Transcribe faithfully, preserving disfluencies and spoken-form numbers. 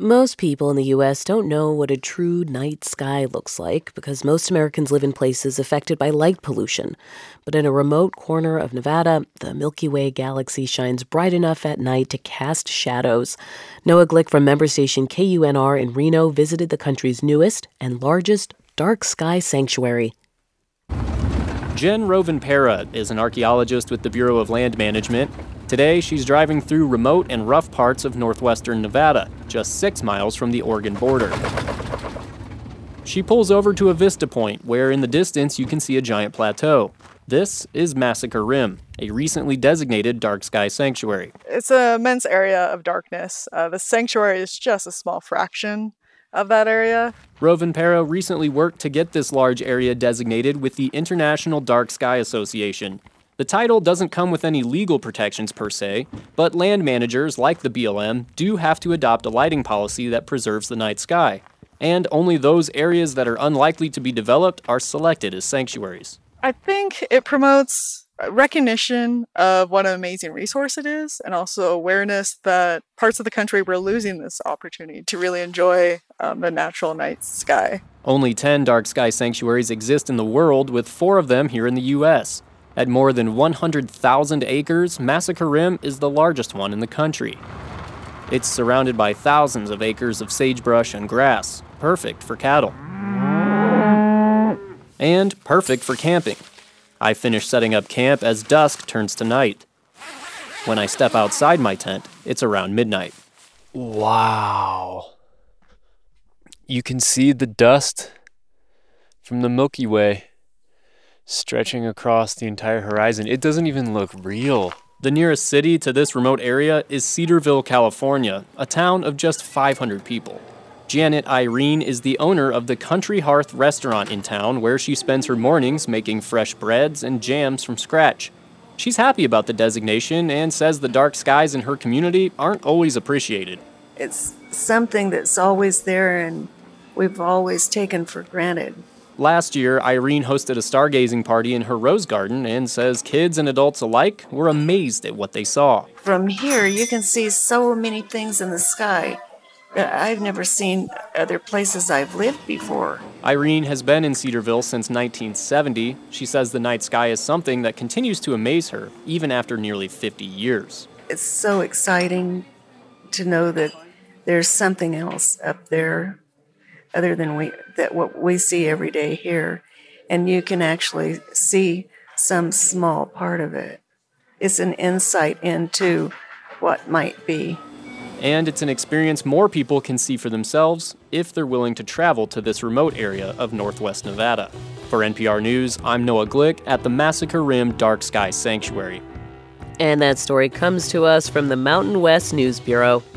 Most people in the U S don't know what a true night sky looks like because most Americans live in places affected by light pollution. But in a remote corner of Nevada, the Milky Way galaxy shines bright enough at night to cast shadows. Noah Glick from member station K U N R in Reno visited the country's newest and largest dark sky sanctuary. Jen Rovanpera is an archaeologist with the Bureau of Land Management. Today, she's driving through remote and rough parts of northwestern Nevada, just six miles from the Oregon border. She pulls over to a vista point where in the distance you can see a giant plateau. This is Massacre Rim, a recently designated dark sky sanctuary. It's an immense area of darkness. Uh, the sanctuary is just a small fraction of that area. Rovanpera recently worked to get this large area designated with the International Dark Sky Association. The title doesn't come with any legal protections per se, but land managers like the B L M do have to adopt a lighting policy that preserves the night sky. And only those areas that are unlikely to be developed are selected as sanctuaries. I think it promotes recognition of what an amazing resource it is, and also awareness that parts of the country were losing this opportunity to really enjoy um, the natural night sky. Only ten dark sky sanctuaries exist in the world, with four of them here in the U S At more than one hundred thousand acres, Massacre Rim is the largest one in the country. It's surrounded by thousands of acres of sagebrush and grass, perfect for cattle. And perfect for camping. I finish setting up camp as dusk turns to night. When I step outside my tent, it's around midnight. Wow. You can see the dust from the Milky Way stretching across the entire horizon. It doesn't even look real. The nearest city to this remote area is Cedarville, California, a town of just five hundred people. Janet Irene is the owner of the Country Hearth restaurant in town, where she spends her mornings making fresh breads and jams from scratch. She's happy about the designation and says the dark skies in her community aren't always appreciated. It's something that's always there and we've always taken for granted. Last year, Irene hosted a stargazing party in her rose garden and says kids and adults alike were amazed at what they saw. From here, you can see so many things in the sky that I've never seen other places I've lived before. Irene has been in Cedarville since nineteen seventy. She says the night sky is something that continues to amaze her, even after nearly fifty years. It's so exciting to know that there's something else up there other than we that what we see every day here, and you can actually see some small part of it. It's an insight into what might be. And it's an experience more people can see for themselves if they're willing to travel to this remote area of northwest Nevada. For N P R News, I'm Noah Glick at the Massacre Rim Dark Sky Sanctuary. And that story comes to us from the Mountain West News Bureau.